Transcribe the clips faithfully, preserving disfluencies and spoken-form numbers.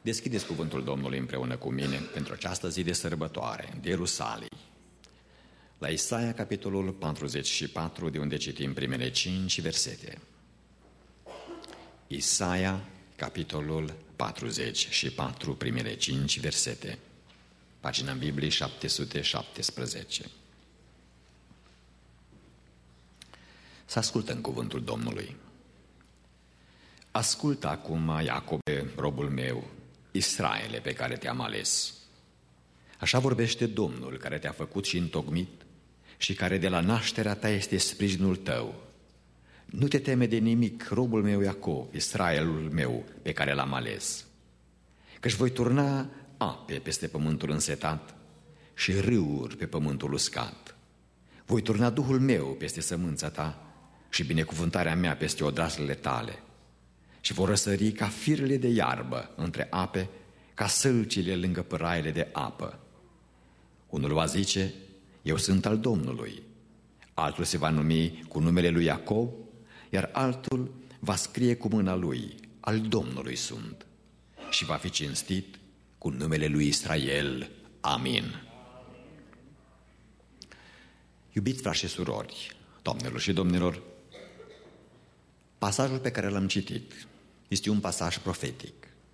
Deschideți cuvântul Domnului împreună cu mine pentru această zi de sărbătoare de Ierusalim. La Isaia, capitolul patruzeci și patru, de unde citim primele cinci versete. Isaia, capitolul patruzeci și patru, primele cinci versete. Pagina în Biblie șapte sute șaptesprezece. Să ascultăm cuvântul Domnului. Ascultă acum, Iacobe, robul meu, Israele, pe care te-am ales. Așa vorbește Domnul, care te-a făcut și întocmit și care de la nașterea ta este sprijinul tău. Nu te teme de nimic, robul meu Iacov, Israelul meu, pe care l-am ales. Căci voi turna ape peste pământul însetat și râuri pe pământul uscat. Voi turna Duhul meu peste sămânța ta și binecuvântarea mea peste odraslele tale. Și vor răsări ca firele de iarbă între ape, ca sălcile lângă pâraile de apă. Unul va zice, eu sunt al Domnului. Altul se va numi cu numele lui Iacov, iar altul va scrie cu mâna lui, al Domnului sunt. Și va fi cinstit cu numele lui Israel. Amin. Iubiți frați și surori, doamnelor și domnilor, pasajul pe care l-am citit este un pasaj profetic.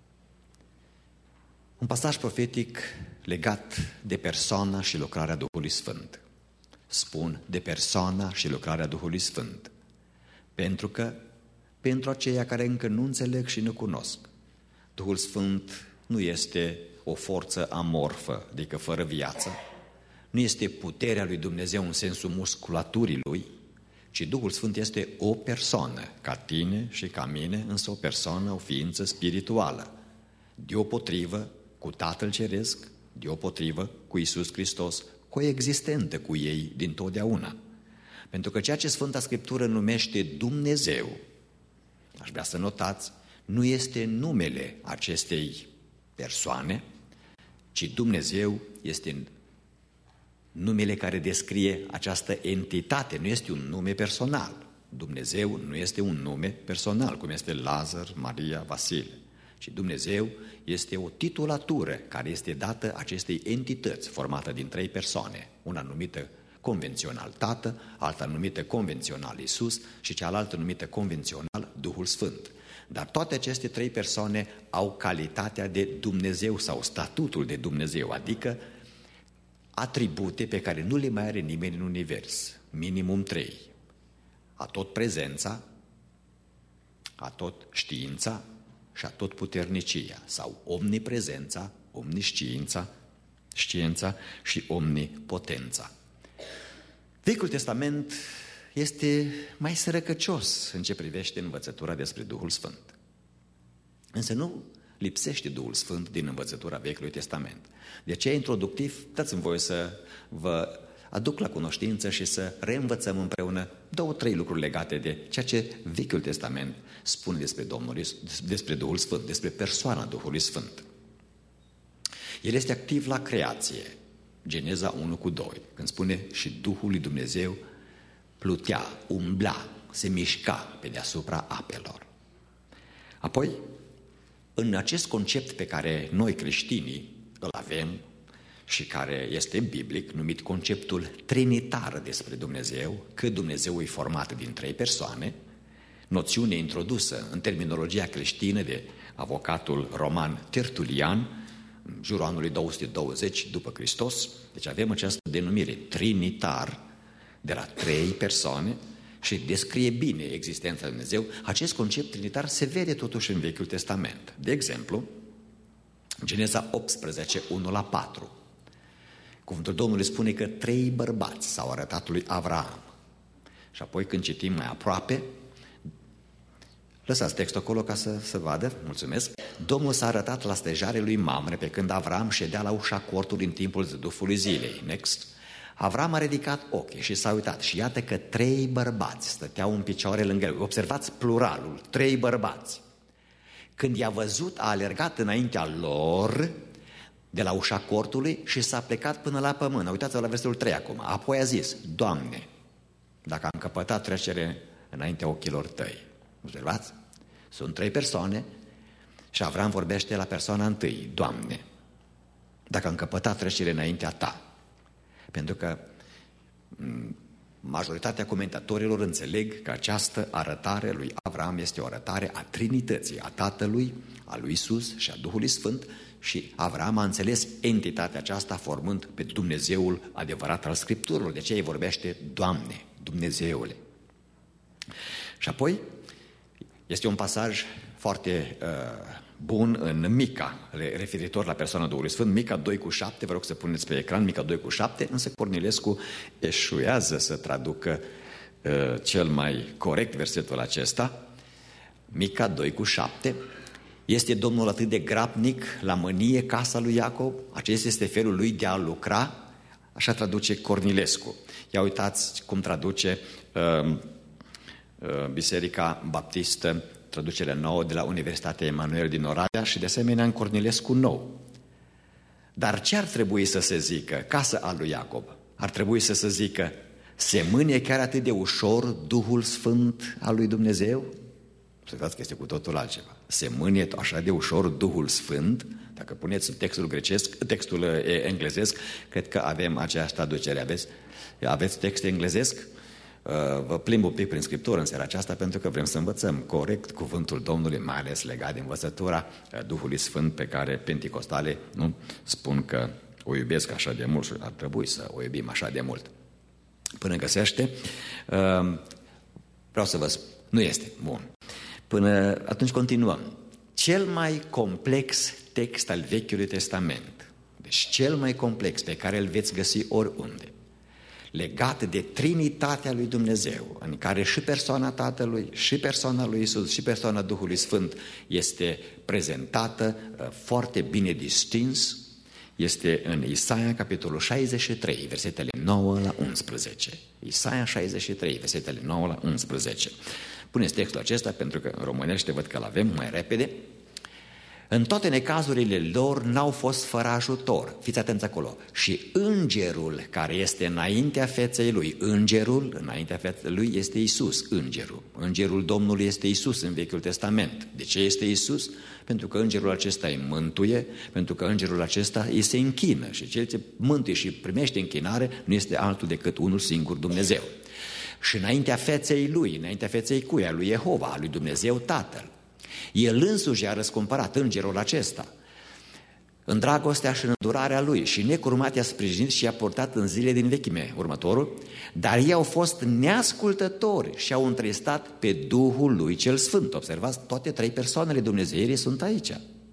Un pasaj profetic legat de persoana și lucrarea Duhului Sfânt. Spun de persoana și lucrarea Duhului Sfânt, pentru că pentru aceia care încă nu înțeleg și nu cunosc, Duhul Sfânt nu este o forță amorfă, adică fără viață, nu este puterea lui Dumnezeu în sensul musculaturii lui, ci Duhul Sfânt este o persoană, ca tine și ca mine, însă o persoană, o ființă spirituală, deopotrivă cu Tatăl Ceresc, deopotrivă cu Iisus Hristos, coexistentă cu ei dintotdeauna. Pentru că ceea ce Sfânta Scriptură numește Dumnezeu, aș vrea să notați, nu este numele acestei persoane, ci Dumnezeu este numele care descrie această entitate, nu este un nume personal. Dumnezeu nu este un nume personal, cum este Lazar, Maria, Vasile, ci Dumnezeu este o titulatură care este dată acestei entități formată din trei persoane, una numită convențional Tată, alta numită convențional Iisus și cealaltă numită convențional Duhul Sfânt. Dar toate aceste trei persoane au calitatea de Dumnezeu sau statutul de Dumnezeu, adică atribute pe care nu le mai are nimeni în univers, minimum trei. A tot prezența, a tot știința și a tot puternicia, sau omniprezența, omnisciința, știința și omnipotența. Vechiul Testament este mai sărăcăcios în ce privește învățătura despre Duhul Sfânt. Însă nu lipsește Duhul Sfânt din învățătura Vechiului Testament. De aceea, introductiv, dați-mi voie să vă aduc la cunoștință și să reînvățăm împreună două, trei lucruri legate de ceea ce Vechiul Testament spune despre Domnul, despre Duhul Sfânt, despre persoana Duhului Sfânt. El este activ la creație, Geneza unu cu doi, când spune și Duhul lui Dumnezeu plutea, umbla, se mișca pe deasupra apelor. Apoi, în acest concept pe care noi creștinii îl avem și care este biblic, numit conceptul trinitar despre Dumnezeu, că Dumnezeu e format din trei persoane, noțiune introdusă în terminologia creștină de avocatul roman Tertulian, în jurul anului două sute douăzeci după Hristos. Deci avem această denumire trinitar, de la trei persoane, și descrie bine existența lui Dumnezeu. Acest concept trinitar se vede totuși în Vechiul Testament. De exemplu, Geneza optsprezece, unu la patru. Cuvântul Domnului spune că trei bărbați s-au arătat lui Avraam. Și apoi când citim mai aproape, lăsați textul acolo ca să se vadă, mulțumesc. Domnul s-a arătat la stejare lui Mamre pe când Avraam ședea la ușa cortului în timpul zădufului zilei. Next. Avraam a ridicat ochii și s-a uitat și iată că trei bărbați stăteau în picioare lângă el. Observați pluralul, trei bărbați. Când i-a văzut, a alergat înaintea lor de la ușa cortului și s-a plecat până la pământ. Uitați-vă la versetul trei acum. Apoi a zis, Doamne, dacă am căpătat trecere înaintea ochilor tăi. Observați? Sunt trei persoane Și Avram vorbește la persoana întâi, Doamne, dacă am căpătat trecere înaintea Ta. Pentru că majoritatea comentatorilor înțeleg că această arătare lui Avram este o arătare a Trinității, a Tatălui, a lui Iisus și a Duhului Sfânt, și Avram a înțeles entitatea aceasta formând pe Dumnezeul adevărat al Scripturilor. De aceea îi vorbește Doamne, Dumnezeule. Și apoi este un pasaj foarte uh, bun în Mica, referitor la persoana Duhului Sfânt, Mica doi cu șapte, vă rog să puneți pe ecran Mica doi cu șapte, însă Cornilescu eșuează să traducă uh, cel mai corect versetul acesta. Mica doi cu șapte, este Domnul atât de grabnic la mânie casa lui Iacob? Acesta este felul lui de a lucra? Așa traduce Cornilescu. Ia uitați cum traduce uh, uh, Biserica Baptistă, traducerea nouă de la Universitatea Emanuel din Oradea, și de asemenea în Cornilescu nou. Dar ce ar trebui să se zică? Casa a lui Iacob. Ar trebui să se zică, se mânie chiar atât de ușor Duhul Sfânt al lui Dumnezeu? Să vedeți că este cu totul altceva. Se mânie așa de ușor Duhul Sfânt? Dacă puneți textul grecesc, textul englezesc, cred că avem aceeași traducere. Aveți, aveți text englezesc? Vă plimb un pic prin Scriptură în seara aceasta pentru că vrem să învățăm corect cuvântul Domnului, mai ales legat de învățătura Duhului Sfânt pe care penticostale nu spun că o iubesc așa de mult și ar trebui să o iubim așa de mult. Până găsește, vreau să vă spun, nu este bun. Până atunci continuăm. Cel mai complex text al Vechiului Testament, deci cel mai complex pe care îl veți găsi oriunde, legat de Trinitatea lui Dumnezeu, în care și persoana Tatălui, și persoana lui Iisus, și persoana Duhului Sfânt este prezentată foarte bine distins, este în Isaia, capitolul șaizeci și trei, versetele nouă la unsprezece. Isaia șaizeci și trei, versetele nouă la unsprezece. Puneți textul acesta pentru că în românește văd că l-avem mai repede. În toate necazurile lor n-au fost fără ajutor. Fiți atenți acolo. Și îngerul care este înaintea feței lui, îngerul înaintea feței lui este Iisus, îngerul. Îngerul Domnului este Iisus în Vechiul Testament. De ce este Iisus? Pentru că îngerul acesta îi mântuie, pentru că îngerul acesta îi se închină și cel ce mântuie și primește închinare nu este altul decât unul singur, Dumnezeu. Și înaintea feței lui, înaintea feței cui? A lui Jehova, a lui Dumnezeu Tatăl. El însuși a răscumpărat îngerul acesta în dragostea și în îndurarea lui și necurmat i-a sprijinit și i-a portat în zile din vechime. Următorul, dar ei au fost neascultători și au întristat pe Duhul lui cel Sfânt. Observați, toate trei persoanele dumnezeirii sunt aici.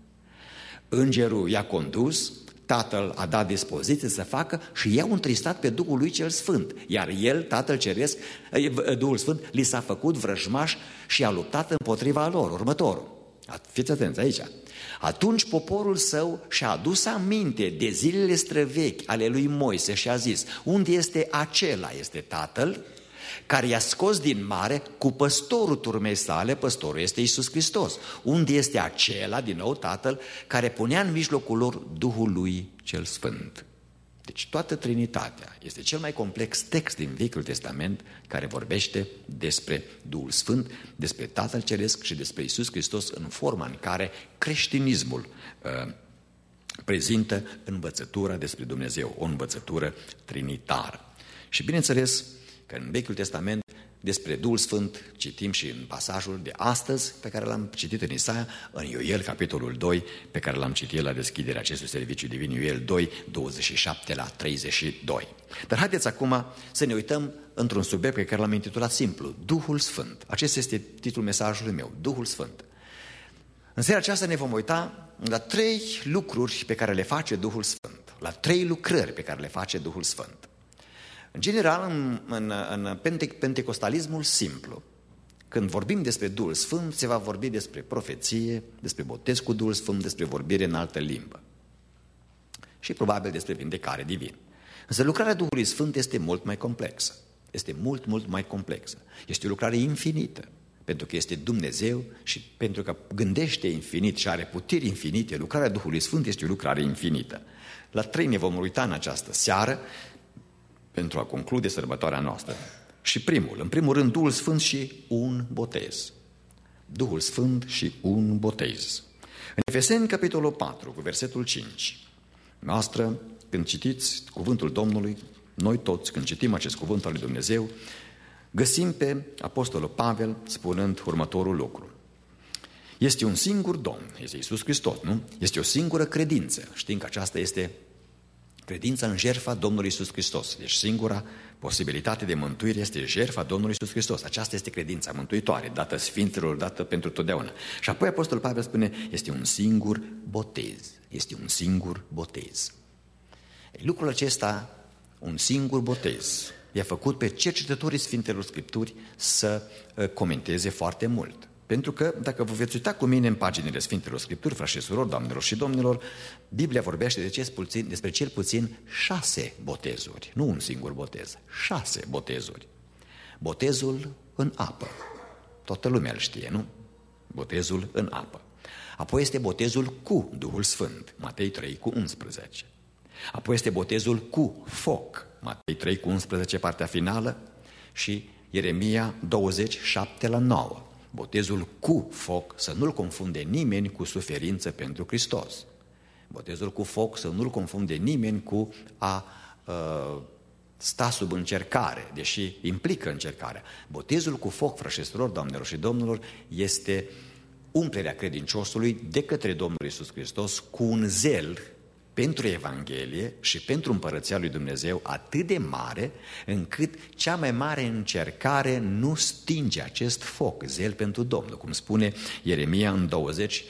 Îngerul i-a condus, Tatăl a dat dispoziție să facă și ei au întristat pe Duhul lui cel Sfânt. Iar el, Tatăl Ceresc, Duhul Sfânt, li s-a făcut vrăjmaș și a luptat împotriva lor. Următorul. Fiți atenți aici. Atunci poporul său și-a adus aminte de zilele străvechi ale lui Moise și a zis, unde este acela, este Tatăl, care i-a scos din mare cu păstorul turmei sale, păstorul este Iisus Hristos. Unde este acela, din nou Tatăl, care punea în mijlocul lor Duhul lui cel Sfânt. Deci toată Trinitatea este cel mai complex text din Vechiul Testament care vorbește despre Duhul Sfânt, despre Tatăl Ceresc și despre Iisus Hristos în forma în care creștinismul uh, prezintă învățătura despre Dumnezeu, o învățătură trinitară. Și bineînțeles că în Vechiul Testament despre Duhul Sfânt citim și în pasajul de astăzi pe care l-am citit în Isaia, în Ioel, capitolul doi, pe care l-am citit la deschiderea acestui serviciu divin, Ioel doi, douăzeci și șapte la treizeci și doi. Dar haideți acum să ne uităm într-un subiect pe care l-am intitulat simplu, Duhul Sfânt. Acesta este titlul mesajului meu, Duhul Sfânt. În seara aceasta ne vom uita la trei lucruri pe care le face Duhul Sfânt, la trei lucrări pe care le face Duhul Sfânt. În general, în, în, în pentecostalismul simplu, când vorbim despre Duhul Sfânt, se va vorbi despre profeție, despre botez cu Duhul Sfânt, despre vorbire în altă limbă și probabil despre vindecare divin. Însă lucrarea Duhului Sfânt este mult mai complexă, este mult, mult mai complexă. Este o lucrare infinită, pentru că este Dumnezeu și pentru că gândește infinit și are puteri infinite, lucrarea Duhului Sfânt este o lucrare infinită. La trei ne vom uita în această seară, pentru a conclude sărbătoarea noastră. Și primul, în primul rând, Duhul Sfânt și un botez. Duhul Sfânt și un botez. În Efeseni, capitolul patru, cu versetul cinci, noastră, când citiți cuvântul Domnului, noi toți, când citim acest cuvânt al lui Dumnezeu, găsim pe apostolul Pavel spunând următorul lucru. Este un singur Domn, este Iisus Hristos, nu? Este o singură credință. Știm că aceasta este credința în jertfa Domnului Iisus Hristos. Deci singura posibilitate de mântuire este jertfa Domnului Iisus Hristos. Aceasta este credința mântuitoare, dată Sfinților, dată pentru totdeauna. Și apoi apostolul Pavel spune, este un singur botez. Este un singur botez. Lucrul acesta, un singur botez, i-a făcut pe cercetătorii Sfintelor Scripturi să comenteze foarte mult. Pentru că, dacă vă veți uita cu mine în paginile Sfintelor Scripturi, frați și surori, doamnelor și domnilor, Biblia vorbește de cel puțin, despre cel puțin șase botezuri. Nu un singur botez, șase botezuri. Botezul în apă. Toată lumea îl știe, nu? Botezul în apă. Apoi este botezul cu Duhul Sfânt, Matei trei cu unsprezece. Apoi este botezul cu foc, Matei trei cu unsprezece, partea finală, și Ieremia douăzeci, șapte la nouă. Botezul cu foc, să nu-l confunde nimeni cu suferință pentru Hristos. Botezul cu foc, să nu-l confunde nimeni cu a uh, sta sub încercare, deși implică încercarea. Botezul cu foc, frășestror, doamnelor și domnilor, este umplerea credinciosului de către Domnul Iisus Hristos cu un zel pentru Evanghelie și pentru Împărăția lui Dumnezeu atât de mare, încât cea mai mare încercare nu stinge acest foc, zel pentru Domnul, cum spune Ieremia în douăzeci,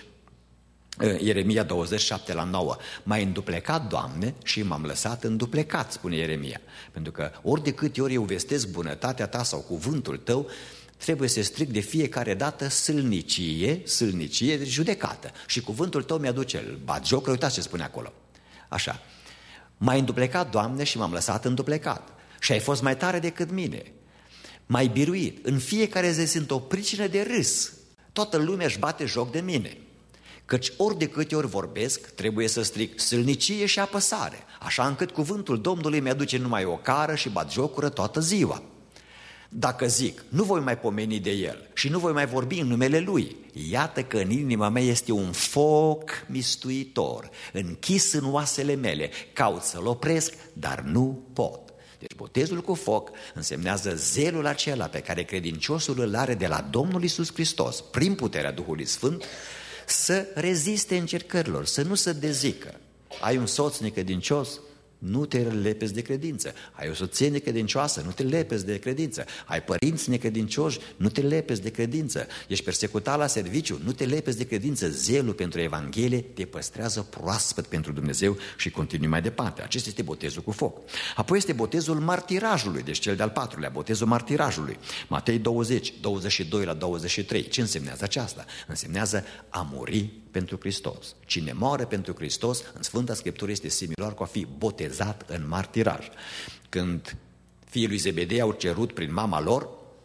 Ieremia douăzeci, șapte la nouă. M-ai înduplecat, Doamne, și m-am lăsat înduplecat, spune Ieremia. Pentru că ori de câte ori eu vestesc bunătatea ta sau cuvântul tău, trebuie să stric de fiecare dată sâlnicie, sâlnicie de judecată. Și cuvântul tău mi-aduce batjoc, uitați ce spune acolo. Așa, m-ai înduplecat, Doamne, și m-am lăsat înduplecat. Și ai fost mai tare decât mine. M-ai biruit. În fiecare zi sunt o pricină de râs. Toată lumea își bate joc de mine. Căci ori de câte ori vorbesc, trebuie să stric sâlnicie și apăsare, așa încât cuvântul Domnului mi-aduce numai o cară și batjocură toată ziua. Dacă zic, nu voi mai pomeni de el și nu voi mai vorbi în numele lui, iată că în inima mea este un foc mistuitor, închis în oasele mele, caut să-l opresc, dar nu pot. Deci botezul cu foc însemnează zelul acela pe care credinciosul îl are de la Domnul Iisus Hristos, prin puterea Duhului Sfânt, să reziste încercărilor, să nu se dezică. Ai un soț necredincios? Nu te lepezi de credință. Ai o soție necredincioasă? Nu te lepezi de credință. Ai părinți necredincioși? Nu te lepezi de credință. Ești persecutat la serviciu? Nu te lepezi de credință. Zelul pentru Evanghelie te păstrează proaspăt pentru Dumnezeu și continui mai departe. Acesta este botezul cu foc. Apoi este botezul martirajului, deci cel de-al patrulea, botezul martirajului. Matei douăzeci, douăzeci și doi la douăzeci și trei. Ce însemnează aceasta? Însemnează a muri pentru Hristos. Cine moare pentru Hristos, în Sfânta Scriptură, este similar cu a fi botezat în martiraj. Când fiii lui Zebedei au cerut prin mama lor,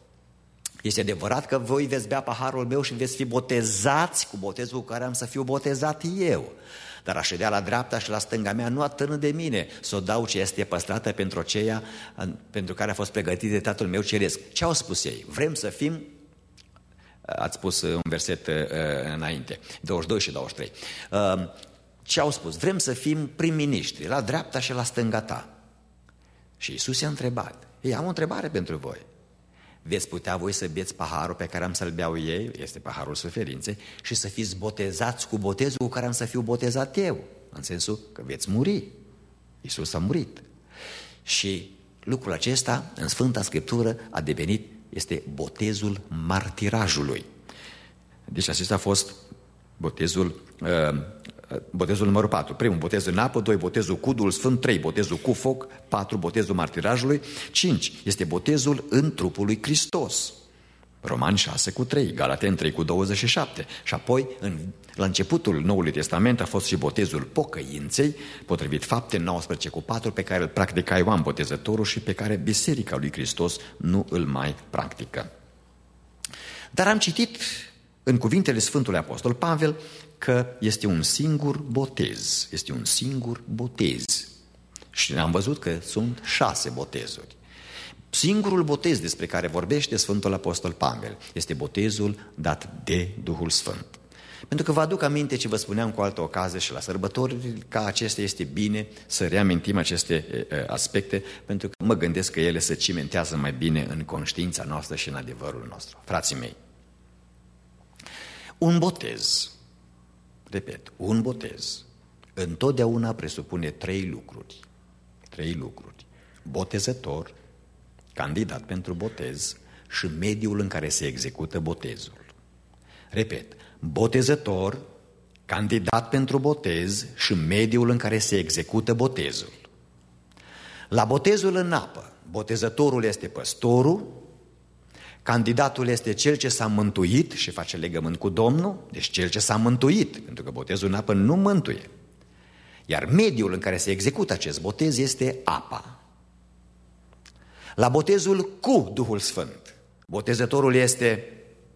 este adevărat că voi veți bea paharul meu și veți fi botezați cu botezul cu care am să fiu botezat eu. Dar a ședea la dreapta și la stânga mea nu atârnă de mine să o dau ce este păstrată pentru aceea pentru care a fost pregătit de Tatăl meu ceresc. Ce au spus ei? Vrem să fim, ați spus un verset uh, înainte, douăzeci și doi și douăzeci și trei. Uh, ce au spus? Vrem să fim prim-ministri, la dreapta și la stânga ta. Și Iisus i-a întrebat. Ei, am o întrebare pentru voi. Veți putea voi să beți paharul pe care am să-l beau ei, este paharul suferinței, și să fiți botezați cu botezul cu care am să fiu botezat eu, în sensul că veți muri. Iisus a murit. Și lucrul acesta, în Sfânta Scriptură, a devenit, este botezul martirajului. Deci acesta a fost botezul, uh, botezul numărul patru. Primul, botezul în apă. Doi, botezul cu Duhul Sfânt. Trei, botezul cu foc. Patru, botezul martirajului. Cinci, este botezul în trupul lui Hristos. Romani șase cu trei, Galateni trei cu douăzeci și șapte. Și apoi, în, la începutul Noului Testament, a fost și botezul pocăinței, potrivit Fapte nouăsprezece cu patru, pe care îl practica Ioan Botezătorul și pe care Biserica lui Hristos nu îl mai practică. Dar am citit în cuvintele Sfântului Apostol Pavel că este un singur botez, este un singur botez. Și am văzut că sunt șase botezuri. Singurul botez despre care vorbește Sfântul Apostol Pavel este botezul dat de Duhul Sfânt. Pentru că vă aduc aminte ce vă spuneam cu altă ocazie și la sărbători, ca acestea este bine să reamintim aceste aspecte, pentru că mă gândesc că ele se cimentează mai bine în conștiința noastră și în adevărul nostru. Frații mei, un botez, repet, un botez, întotdeauna presupune trei lucruri. Trei lucruri. Botezător, candidat pentru botez și mediul în care se execută botezul. Repet, botezător, candidat pentru botez și mediul în care se execută botezul. La botezul în apă, botezătorul este păstorul, candidatul este cel ce s-a mântuit și face legământ cu Domnul, deci cel ce s-a mântuit, pentru că botezul în apă nu mântuie. Iar mediul în care se execută acest botez este apa. La botezul cu Duhul Sfânt, botezătorul este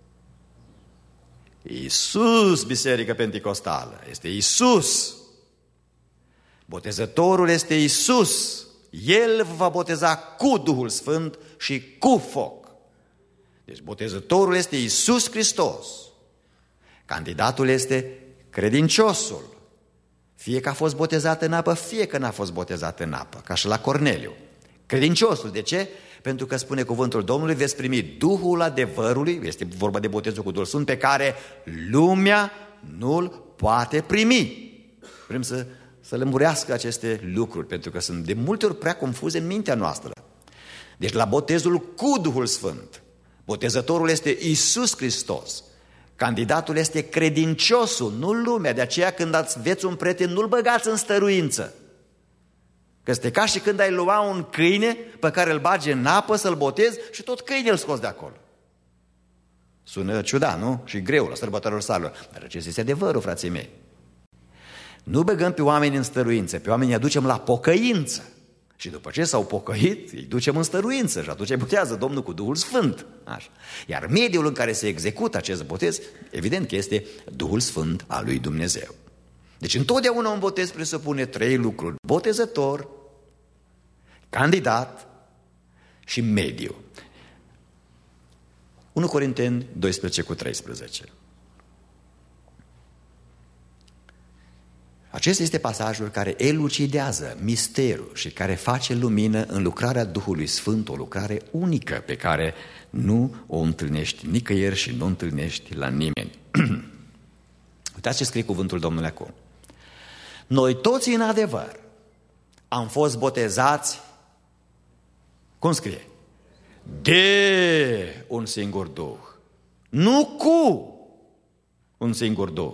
Iisus, Biserică Penticostală, este Iisus. Botezătorul este Iisus. El va boteza cu Duhul Sfânt și cu foc. Deci botezătorul este Iisus Hristos. Candidatul este credinciosul. Fie că a fost botezat în apă, fie că n-a fost botezat în apă, ca și la Corneliu. Credinciosul, de ce? Pentru că spune cuvântul Domnului, veți primi Duhul adevărului, este vorba de botezul cu Duhul Sfânt, pe care lumea nu-l poate primi. Vrem să, să lămurească aceste lucruri, pentru că sunt de multe ori prea confuze în mintea noastră. Deci la botezul cu Duhul Sfânt, botezătorul este Iisus Hristos. Candidatul este credinciosul, nu lumea. De aceea când aveți un prieten, nu-l băgați în stăruință. Că este ca și când ai lua un câine pe care îl bagi în apă să-l botezi și tot câinele îl scoți de acolo. Sună ciudat, nu? Și greu la sărbătorilor salilor. Dar acesta este adevărul, frații mei. Nu băgăm pe oameni în stăruință, pe oameni îi aducem la pocăință. Și după ce s-au pocăit, îi ducem în stăruință și atunci îi botează Domnul cu Duhul Sfânt. Așa. Iar mediul în care se execută acest botez, evident că este Duhul Sfânt al lui Dumnezeu. Deci întotdeauna un botez presupune trei lucruri: botezător, candidat și mediu. unu Corinteni doisprezece cu treisprezece. Acesta este pasajul care elucidează misterul și care face lumină în lucrarea Duhului Sfânt, o lucrare unică pe care nu o întâlnești nicăieri și nu o întâlnești la nimeni. Uitați ce scrie cuvântul Domnului acum. Noi toți în adevăr am fost botezați, cum scrie? De un singur Duh, nu cu un singur Duh,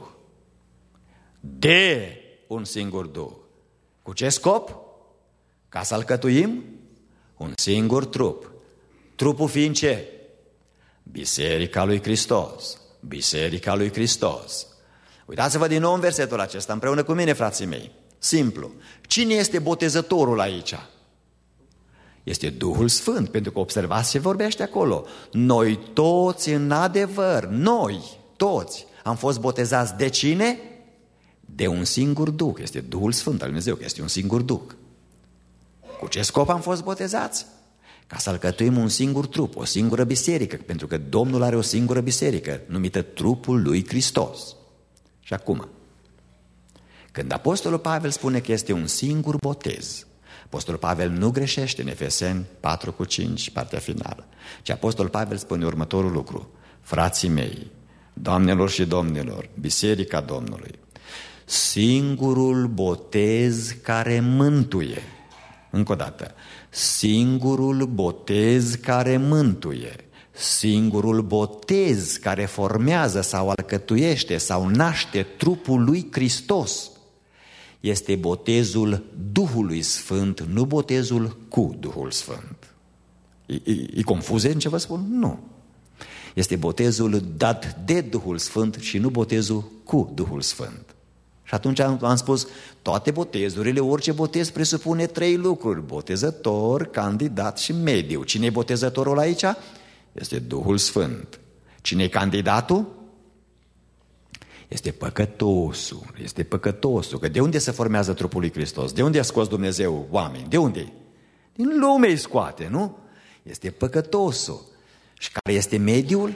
de un singur Duh. Cu ce scop? Ca să alcătuim un singur trup. Trupul fiind ce? Biserica lui Hristos. Biserica lui Hristos. Uitați-vă din nou în versetul acesta împreună cu mine, frații mei. Simplu. Cine este botezătorul aici? Este Duhul Sfânt, pentru că observați ce vorbește acolo. Noi toți în adevăr, noi toți am fost botezați de cine? De un singur Duh. Este Duhul Sfânt al Dumnezeu, că este un singur Duh. Cu ce scop am fost botezați? Ca să alcătuim un singur trup, o singură biserică, pentru că Domnul are o singură biserică, numită trupul lui Hristos. Și acum, când Apostolul Pavel spune că este un singur botez, Apostolul Pavel nu greșește în Efeseni patru cu cinci, partea finală, ci Apostolul Pavel spune următorul lucru: frații mei, doamnelor și domnilor, biserica Domnului, singurul botez care mântuie, încă o dată, singurul botez care mântuie, singurul botez care formează sau alcătuiește sau naște trupul lui Hristos este botezul Duhului Sfânt, nu botezul cu Duhul Sfânt. E, e, e confuzie în ce vă spun? Nu. Este botezul dat de Duhul Sfânt și nu botezul cu Duhul Sfânt. Și atunci am, am spus, toate botezurile, orice botez presupune trei lucruri: botezător, candidat și mediu. Cine e botezătorul aici? Este Duhul Sfânt. Cine e candidatul? Este păcătosul. Este păcătosul. Că de unde se formează trupul lui Hristos? De unde a scos Dumnezeu oameni? De unde? Din lume îi scoate, nu? Este păcătosul. Și care este mediul?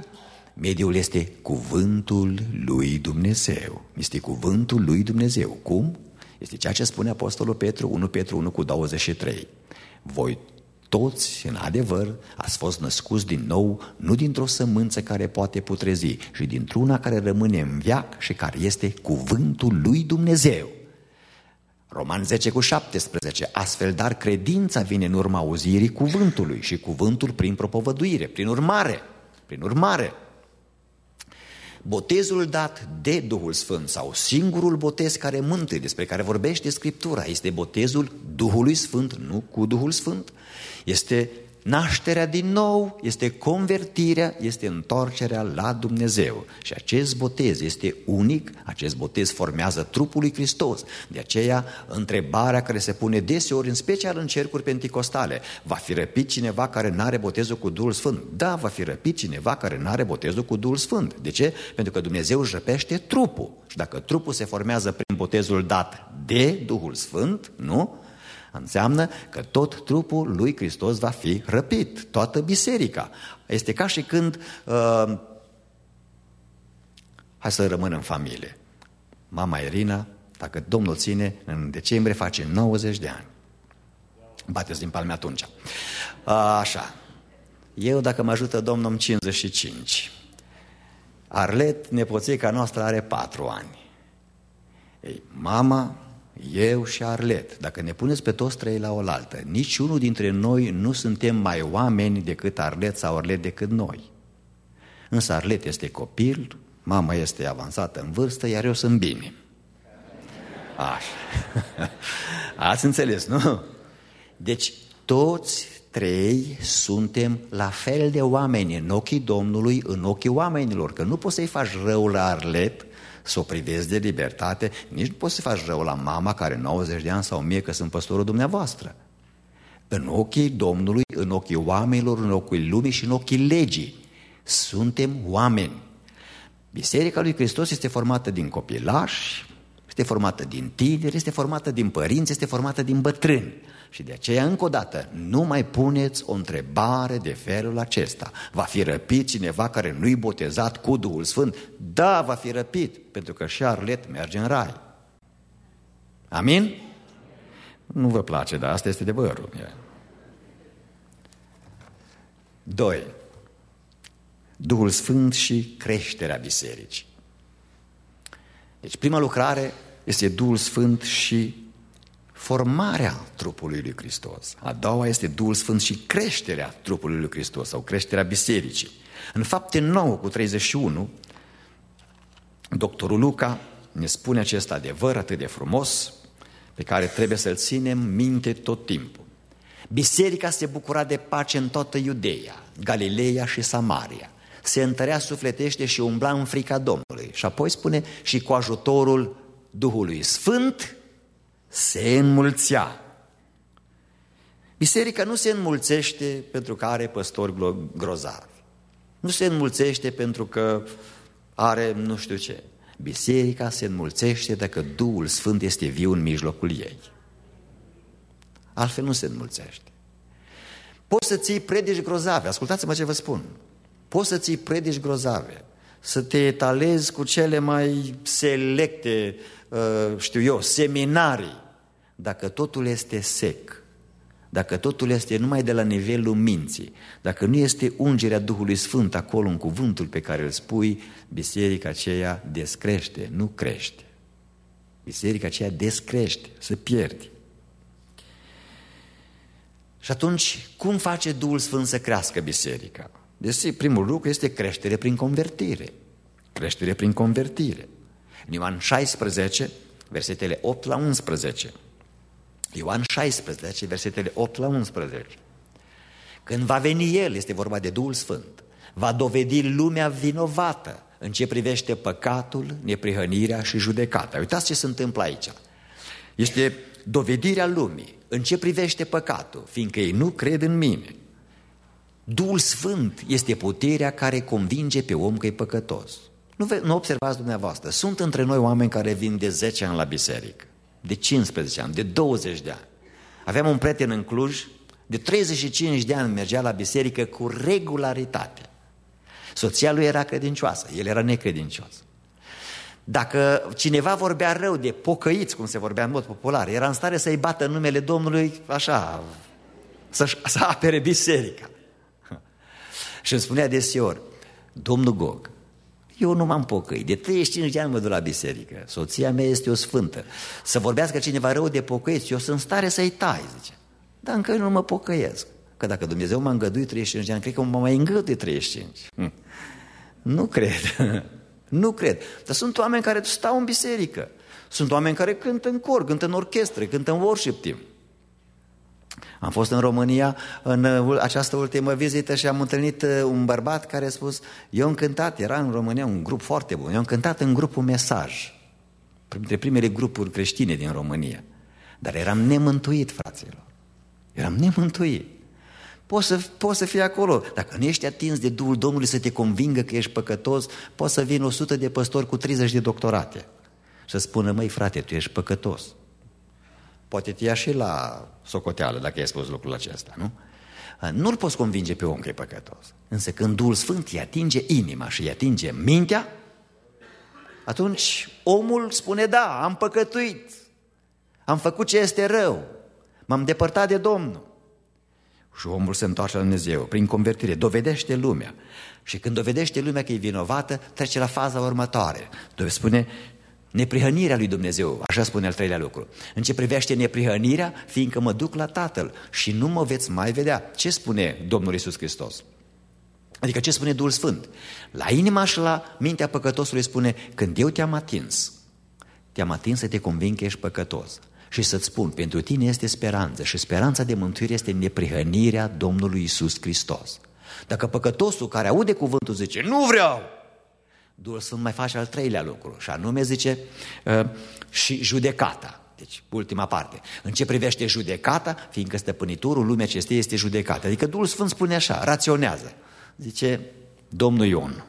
Mediul este cuvântul lui Dumnezeu. Este cuvântul lui Dumnezeu. Cum? Este ceea ce spune Apostolul Petru, unu Petru unu cu douăzeci și trei. Voi toți, în adevăr, ați fost născuți din nou, nu dintr-o sămânță care poate putrezi, ci dintr-una care rămâne în veac și care este cuvântul lui Dumnezeu. Roman zece cu șaptesprezece. Astfel, dar credința vine în urma auzirii cuvântului și cuvântul prin propovăduire. Prin urmare, prin urmare, botezul dat de Duhul Sfânt sau singurul botez care mântuie, despre care vorbește Scriptura, este botezul Duhului Sfânt, nu cu Duhul Sfânt. Este nașterea din nou, este convertirea, este întoarcerea la Dumnezeu. Și acest botez este unic, acest botez formează trupul lui Hristos. De aceea, întrebarea care se pune deseori, în special în cercuri penticostale, va fi răpit cineva care n-are botezul cu Duhul Sfânt? Da, va fi răpit cineva care n-are botezul cu Duhul Sfânt. De ce? Pentru că Dumnezeu își răpește trupul. Și dacă trupul se formează prin botezul dat de Duhul Sfânt, nu? Înseamnă că tot trupul lui Hristos va fi răpit, toată biserica. Este ca și când, uh, hai să rămân în familie, mama Irina, dacă Domnul ține, în decembrie face nouăzeci de ani. Bateți din palme atunci. Uh, așa, eu dacă mă ajută Domnul am cincizeci și cinci. Arlet, nepoțica noastră, are patru ani. Ei, mama, eu și Arlet, dacă ne puneți pe toți trei la oaltă, niciunul dintre noi nu suntem mai oameni decât Arlet sau Arlet decât noi. Însă Arlet este copil, mama este avansată în vârstă, iar eu sunt bine. Așa. Ați înțeles, nu? Deci toți trei suntem la fel de oameni în ochii Domnului, în ochii oamenilor, că nu poți să-i faci rău la Arlet, să o privezi de libertate, nici nu poți să faci rău la mama care nouăzeci de ani sau mie că sunt păstorul dumneavoastră. În ochii Domnului, în ochii oamenilor, în ochii lumii și în ochii legii, suntem oameni. Biserica lui Hristos este formată din copilași, este formată din tineri, este formată din părinți, este formată din bătrâni. Și de aceea, încă o dată, nu mai puneți o întrebare de felul acesta. Va fi răpit cineva care nu-i botezat cu Duhul Sfânt? Da, va fi răpit, pentru că și Arlet merge în rai. Amin? Nu vă place, dar asta este adevărul. Doi. Duhul Sfânt și creșterea bisericii. Deci prima lucrare este Duhul Sfânt și formarea trupului lui Hristos. A doua este Duhul Sfânt și creșterea trupului lui Hristos sau creșterea bisericii. În Fapte nouă cu treizeci și unu, doctorul Luca ne spune acest adevăr atât de frumos pe care trebuie să-l ținem minte tot timpul. Biserica se bucura de pace în toată Iudeea, Galileea și Samaria. Se întărea sufletește și umbla în frica Domnului. Și apoi spune, și cu ajutorul Duhului Sfânt se înmulțea. Biserica nu se înmulțește pentru că are păstori grozavi. Nu se înmulțește pentru că are nu știu ce. Biserica se înmulțește dacă Duhul Sfânt este viu în mijlocul ei. Altfel nu se înmulțește. Poți să ții predici grozave, ascultați-mă ce vă spun. Poți să ții predici grozave, să te etalezi cu cele mai selecte, știu eu, seminarii, dacă totul este sec, dacă totul este numai de la nivelul minții, dacă nu este ungerea Duhului Sfânt acolo în cuvântul pe care îl spui, biserica aceea descrește, nu crește. Biserica aceea descrește, se pierde. Și atunci, cum face Duhul Sfânt să crească biserica? Deci, primul lucru este creștere prin convertire. Creștere prin convertire. În Ioan șaisprezece, versetele opt la unsprezece. Ioan șaisprezece, versetele opt la unsprezece. Când va veni El, este vorba de Duhul Sfânt, va dovedi lumea vinovată în ce privește păcatul, neprihănirea și judecata. Uitați ce se întâmplă aici. Este dovedirea lumii în ce privește păcatul, fiindcă ei nu cred în mine. Duhul Sfânt este puterea care convinge pe om că e păcătos. Nu, nu observați dumneavoastră, sunt între noi oameni care vin de zece ani la biserică, de cincisprezece ani, de douăzeci de ani. Aveam un prieten în Cluj, de treizeci și cinci de ani mergea la biserică cu regularitate. Soția lui era credincioasă, el era necredincios. Dacă cineva vorbea rău de pocăiți, cum se vorbea în mod popular, era în stare să-i bată în numele Domnului, așa, să, să apere biserica. Și îmi spunea deseori: domnul Gog, eu nu m-am pocăit, de treizeci și cinci de ani mă duc la biserică, soția mea este o sfântă, să vorbească cineva rău de pocăiți, eu sunt în stare să-i tai, zice, dar încă eu nu mă pocăiesc, că dacă Dumnezeu m-a îngăduit treizeci și cinci de ani, cred că mă mai îngăduie treizeci și cinci. Hm. Nu cred, nu cred, dar sunt oameni care stau în biserică, sunt oameni care cântă în cor, cântă în orchestră, cântă în worship team. Am fost în România în această ultimă vizită și am întâlnit un bărbat care a spus: eu am cântat, era în România un grup foarte bun, eu am cântat în grupul Mesaj, printre primele grupuri creștine din România, dar eram nemântuit, fraților, eram nemântuit. Poți să, poți să fii acolo, dacă nu ești atins de Duhul Domnului să te convingă că ești păcătos, poți să vină o sută de păstori cu treizeci de doctorate să spună: măi frate, tu ești păcătos. Poate te ia și la socoteală dacă ai spus lucrul acesta, nu? Nu-l poți convinge pe om că e păcătos. Însă când Duhul Sfânt îi atinge inima și îi atinge mintea, atunci omul spune: da, am păcătuit, am făcut ce este rău, m-am depărtat de Domnul. Și omul se întoarce la Dumnezeu prin convertire, dovedește lumea. Și când dovedește lumea că e vinovată, trece la faza următoare. Spune neprihănirea lui Dumnezeu, așa spune al treilea lucru. În ce privește neprihănirea, fiindcă mă duc la Tatăl și nu mă veți mai vedea. Ce spune Domnul Iisus Hristos? Adică ce spune Duhul Sfânt? La inima și la mintea păcătosului spune: când eu te-am atins, te-am atins să te conving că ești păcătos. Și să-ți spun, pentru tine este speranță și speranța de mântuire este neprihănirea Domnului Iisus Hristos. Dacă păcătosul care aude cuvântul zice: nu vreau, Duhul Sfânt mai face al treilea lucru, și anume zice uh, și judecata. Deci, ultima parte. În ce privește judecata, fiindcă stăpânitorul lumea acesteia este judecată. Adică Duhul Sfânt spune așa, raționează. Zice: domnul Ion,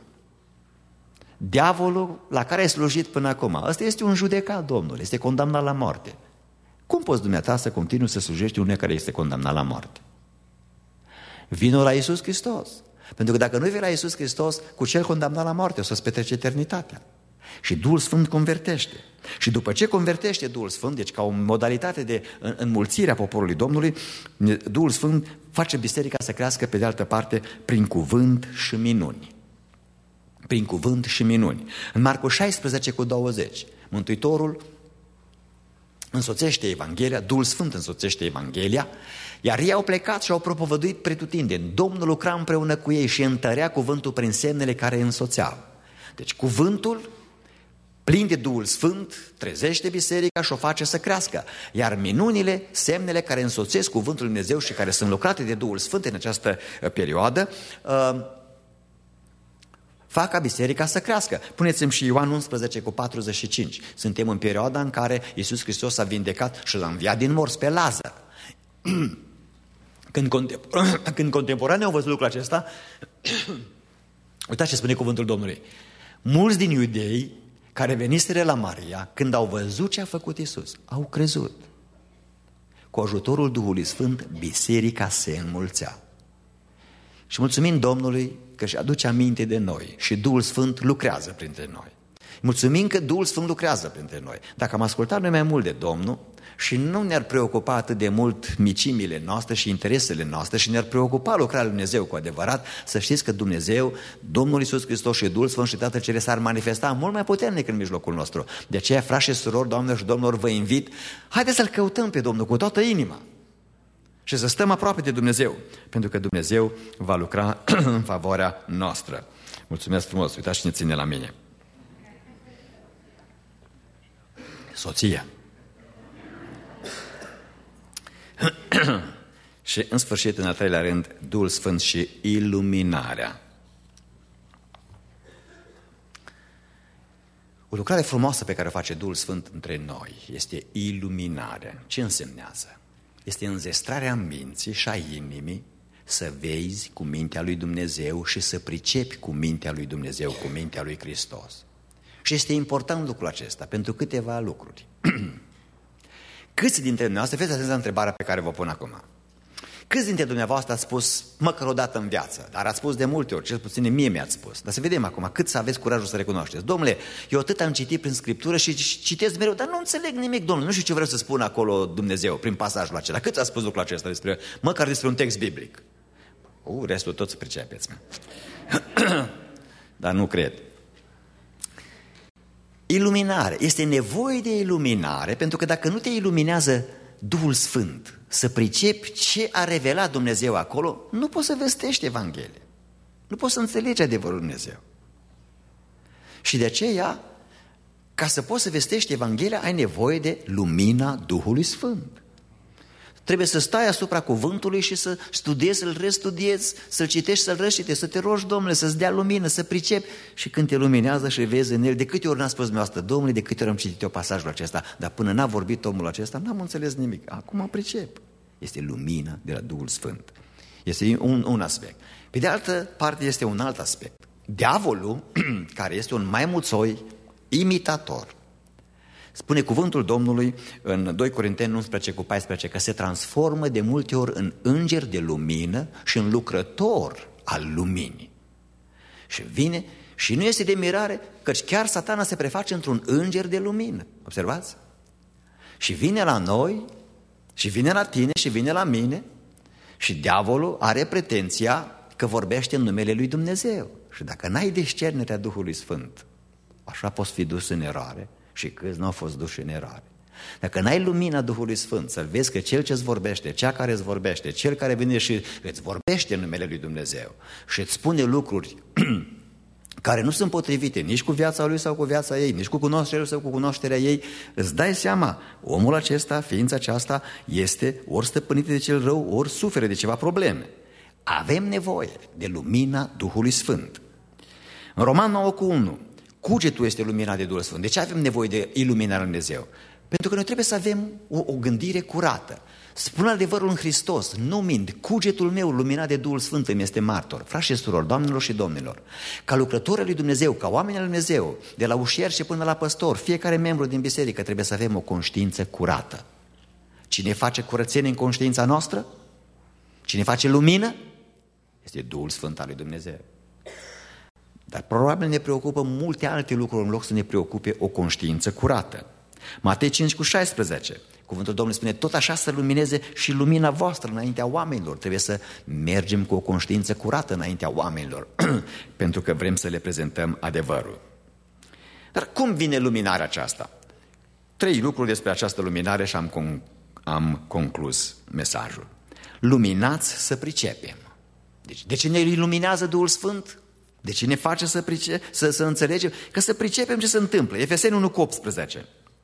diavolul la care ai slujit până acum, ăsta este un judecat, Domnul, este condamnat la moarte. Cum poți dumneata să continui să slujești unui care este condamnat la moarte? Vino la Iisus Hristos. Pentru că dacă nu vii la Iisus Hristos, cu cel condamnat la moarte o să-ți petreci eternitatea. Și Duhul Sfânt convertește. Și după ce convertește Duhul Sfânt, deci ca o modalitate de înmulțire a poporului Domnului, Duhul Sfânt face biserica să crească pe de altă parte prin cuvânt și minuni. Prin cuvânt și minuni. În Marcu șaisprezece cu douăzeci, Mântuitorul însoțește Evanghelia, Duhul Sfânt însoțește Evanghelia, iar ei au plecat și au propovăduit pretutindeni. Domnul lucra împreună cu ei și întărea cuvântul prin semnele care îi însoțeau. Deci cuvântul plin de Duhul Sfânt trezește biserica și o face să crească. Iar minunile, semnele care însoțesc cuvântul Lui Dumnezeu și care sunt lucrate de Duhul Sfânt în această perioadă, fac ca biserica să crească. Puneți-mi și Ioan unsprezece cu patruzeci și cinci. Suntem în perioada în care Iisus Hristos a vindecat și l-a înviat din morți pe Lazar. Când, contempor... Când contemporanii au văzut lucrul acesta, uitați ce spune cuvântul Domnului. Mulți din iudei care veniseră la Maria, când au văzut ce a făcut Iisus, au crezut. Cu ajutorul Duhului Sfânt, biserica se înmulțea. Și mulțumim Domnului că își aduce aminte de noi și Duhul Sfânt lucrează printre noi. Mulțumim că Duhul Sfânt lucrează printre noi. Dacă am ascultat noi mai mult de Domnul și nu ne-ar preocupa atât de mult micimile noastre și interesele noastre și ne-ar preocupa lucrarea lui Dumnezeu cu adevărat, să știți că Dumnezeu, Domnul Iisus Hristos și Duhul Sfânt și Tatăl Ceresc s-ar manifesta mult mai puternic în mijlocul nostru. De aceea, frați și surori, doamnelor și domnilor, vă invit, haideți să-L căutăm pe Domnul cu toată inima și să stăm aproape de Dumnezeu, pentru că Dumnezeu va lucra în favoarea noastră. Mulțumesc frumos, uitați cine ține la mine. Soția. Și în sfârșit, în al treilea rând, Duhul Sfânt și iluminarea. O lucrare frumoasă pe care o face Duhul Sfânt între noi este iluminarea. Ce însemnează? Este înzestrarea minții și a inimii să vezi cu mintea lui Dumnezeu și să pricepi cu mintea lui Dumnezeu, cu mintea lui Hristos. Și este important lucrul acesta pentru câteva lucruri. Câți dintre noi, să fiți atenți la întrebarea pe care vă pun acum, Câți dintre dumneavoastră ați spus măcar o dată în viață, dar ați spus de multe ori, cel puțin mie mi-ați spus. Dar să vedem acum, cât să aveți curajul să recunoașteți. Domnule, eu atât am citit prin Scriptură și citesc mereu, dar nu înțeleg nimic, domnule, nu știu ce vreau să spun acolo Dumnezeu prin pasajul acela. Cât ați spus lucrul acesta despre, măcar despre un text biblic? U, restul tot să pricepeți. Dar nu cred. Iluminare. Este nevoie de iluminare, pentru că dacă nu te iluminează Duhul Sfânt să pricepi ce a revelat Dumnezeu acolo, nu poți să vestești Evanghelia. Nu poți să înțelegi adevărul Dumnezeu. Și de aceea, ca să poți să vestești Evanghelia, ai nevoie de lumina Duhului Sfânt. Trebuie să stai asupra cuvântului și să studiezi, să-l restudiezi, să-l citești, să-l rășite, să te rogi, Domnule, să-ți dea lumină, să pricepi. Și când te luminează și vezi în el, de câte ori n-am spus dumneavoastră, Domnule, de câte ori am citit eu pasajul acesta, dar până n-a vorbit omul acesta, n-am înțeles nimic. Acum pricep. Este lumina de la Duhul Sfânt. Este un, un aspect. Pe de altă parte este un alt aspect. Diavolul, care este un maimuțoi imitator, spune cuvântul Domnului în doi Corinteni unsprezece cu paisprezece că se transformă de multe ori în înger de lumină și în lucrător al luminii. Și vine și nu este de mirare, căci chiar Satana se preface într-un înger de lumină. Observați? Și vine la noi, și vine la tine, și vine la mine, și diavolul are pretenția că vorbește în numele lui Dumnezeu. Și dacă n-ai discernerea Duhului Sfânt, așa poți fi dus în eroare. Și câți nu au fost duși în eroare. Dacă n-ai lumina Duhului Sfânt, să vezi că cel ce îți vorbește, cea care îți vorbește, cel care vine și îți vorbește în numele lui Dumnezeu și îți spune lucruri care nu sunt potrivite nici cu viața lui sau cu viața ei, nici cu cunoașterea lui sau cu cunoașterea ei, îți dai seama, omul acesta, ființa aceasta, este ori stăpânită de cel rău, ori suferă de ceva probleme. Avem nevoie de lumina Duhului Sfânt. În Roman nouă cu unu, cugetul este luminat de Duhul Sfânt. De ce avem nevoie de iluminarea lui Dumnezeu? Pentru că noi trebuie să avem o, o gândire curată. Spun adevărul în Hristos, nu mint, cugetul meu luminat de Duhul Sfânt îmi este martor. Frați și surori, doamnelor și domnilor, ca lucrători al lui Dumnezeu, ca oameni al lui Dumnezeu, de la ușier și până la păstor, fiecare membru din biserică trebuie să avem o conștiință curată. Cine face curățenie în conștiința noastră? Cine face lumină? Este Duhul Sfânt al lui Dumnezeu. Dar probabil ne preocupă multe alte lucruri în loc să ne preocupe o conștiință curată. Matei cinci cu șaisprezece, cuvântul Domnului spune, tot așa să lumineze și lumina voastră înaintea oamenilor. Trebuie să mergem cu o conștiință curată înaintea oamenilor, pentru că vrem să le prezentăm adevărul. Dar cum vine luminarea aceasta? Trei lucruri despre această luminare și am, con- am conclus mesajul. Luminați să pricepem. Deci, de ce ne iluminează Duhul Sfânt? De ce ne face să, price, să, să înțelegem? Că să pricepem ce se întâmplă. Efeseni unu cu optsprezece.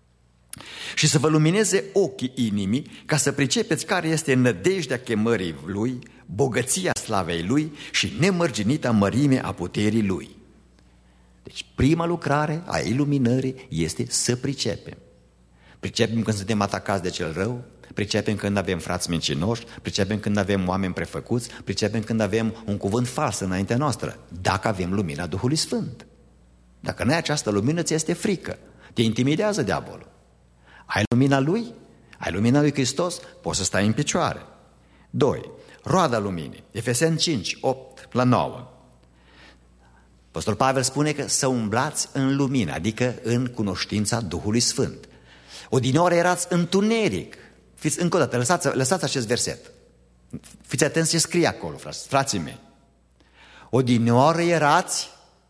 Și să vă lumineze ochii inimii ca să pricepeți care este nădejdea chemării Lui, bogăția slavei Lui și nemărginita mărime a puterii Lui. Deci prima lucrare a iluminării este să pricepem. Pricepem când suntem atacați de cel rău, pricepem când avem frați mincinoși, pricepem când avem oameni prefăcuți, pricepem când avem un cuvânt fals înaintea noastră, dacă avem lumina Duhului Sfânt. Dacă nu ai această lumină, ți este frică, te intimidează diavolul. Ai lumina Lui? Ai lumina Lui Hristos? Poți să stai în picioare. Doi. Roada luminii. Efeseni cinci, opt la nouă. Apostol Pavel spune că să umblați în lumină, adică în cunoștința Duhului Sfânt. Odinioară erați întuneric. Fiți încă o dată, lăsați, lăsați acest verset. Fiți atenți ce scrie acolo, frați, frații mei. Odinioară erați,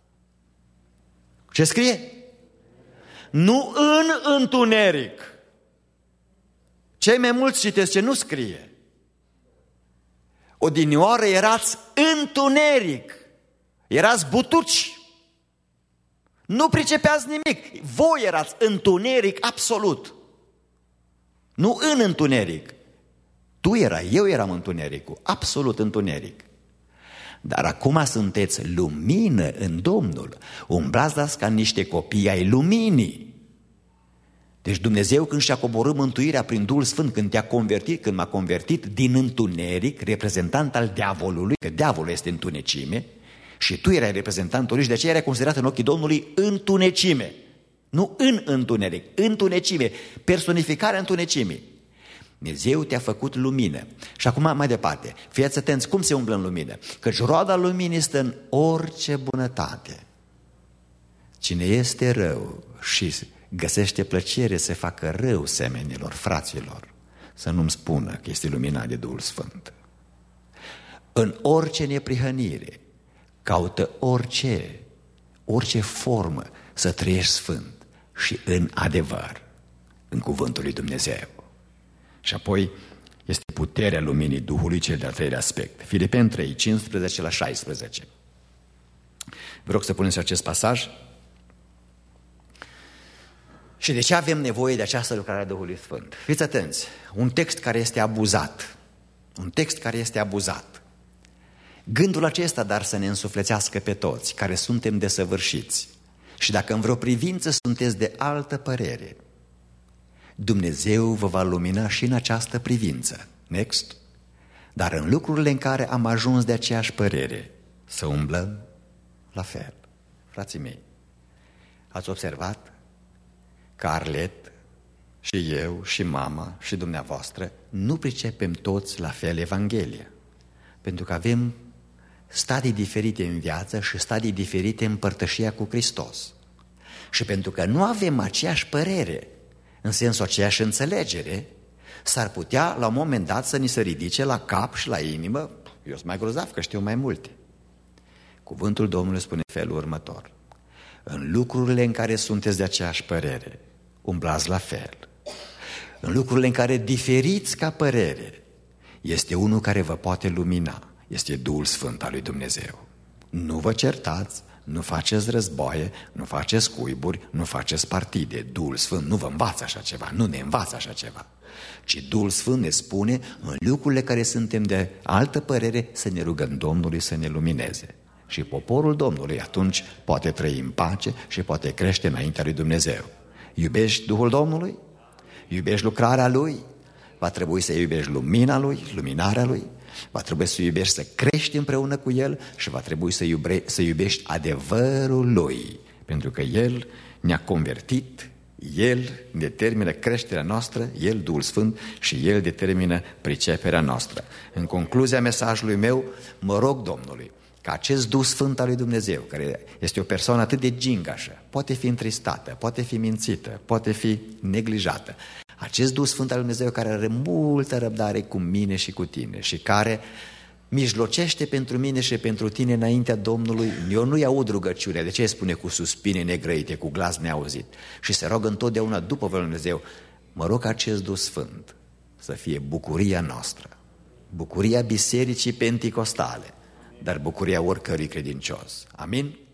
ce scrie? Nu în întuneric. Cei mai mulți citesc ce nu scrie. Odinioară erați întuneric. Erați butuci. Nu pricepeați nimic. Voi erați întuneric absolut. Nu în întuneric. Tu erai, eu eram întunericul, absolut întuneric. Dar acum sunteți lumină în Domnul. Umblați ca niște copii ai luminii. Deci Dumnezeu când și-a coborât mântuirea prin Duhul Sfânt, când te-a convertit, când m-a convertit din întuneric, reprezentant al diavolului, că diavolul este întunecime, și tu erai reprezentantul lui și de aceea erai considerat în ochii Domnului întunecime. Nu în întuneric, întunecime, personificarea întunecimii. Dumnezeu te-a făcut lumină. Și acum mai departe, fiți atenți cum se umblă în lumină. Căci roada luminii stă în orice bunătate. Cine este rău și găsește plăcere să facă rău semenilor, fraților, să nu-mi spună că este luminat de Duhul Sfânt. În orice neprihănire, caută orice, orice formă să trăiești sfânt și în adevăr, în cuvântul lui Dumnezeu. Și apoi este puterea luminii Duhului, cel de-al treilea aspect. Filipeni trei, cincisprezece la șaisprezece. Vă rog să puneți acest pasaj. Și de ce avem nevoie de această lucrare a Duhului Sfânt? Fiți atenți, un text care este abuzat, un text care este abuzat. Gândul acesta, dar, să ne însuflețească pe toți, care suntem desăvârșiți. Și dacă în vreo privință sunteți de altă părere, Dumnezeu vă va lumina și în această privință. Next. Dar în lucrurile în care am ajuns de aceeași părere, să umblăm la fel. Frații mei, ați observat că Arlet și eu și mama și dumneavoastră nu pricepem toți la fel Evanghelia, pentru că avem stadii diferite în viață și stadii diferite în părtășia cu Hristos. Și pentru că nu avem aceeași părere, în sensul aceeași înțelegere, s-ar putea la un moment dat să ni se ridice la cap și la inimă: eu sunt mai grozav că știu mai multe. Cuvântul Domnului spune felul următor: în lucrurile în care sunteți de aceeași părere, umblați la fel. În lucrurile în care diferiți ca părere, este unul care vă poate lumina, este Duhul Sfânt al lui Dumnezeu. Nu vă certați, nu faceți războaie, nu faceți cuiburi, nu faceți partide. Duhul Sfânt nu vă învață așa ceva, nu ne învață așa ceva, ci Duhul Sfânt ne spune în lucrurile care suntem de altă părere să ne rugăm Domnului să ne lumineze. Și poporul Domnului atunci poate trăi în pace și poate crește înaintea lui Dumnezeu. Iubești Duhul Domnului? Iubești lucrarea Lui? Va trebui să iubești lumina Lui, luminarea Lui. Va trebui să iubești, să crești împreună cu El și va trebui să, iube, să iubești adevărul Lui, pentru că El ne-a convertit, El determină creșterea noastră, El, Duhul Sfânt, și El determină priceperea noastră. În concluzia mesajului meu, mă rog Domnului ca acest Duh Sfânt al lui Dumnezeu, care este o persoană atât de gingașă, poate fi întristată, poate fi mințită, poate fi neglijată, acest Duh Sfânt al lui Dumnezeu care are multă răbdare cu mine și cu tine și care mijlocește pentru mine și pentru tine înaintea Domnului. Eu nu-i aud rugăciunea, de ce spune cu suspine negrăite, cu glas neauzit, și se roagă întotdeauna după voia lui Dumnezeu. Mă rog acest Duh Sfânt să fie bucuria noastră, bucuria bisericii penticostale, dar bucuria oricărui credincios. Amin?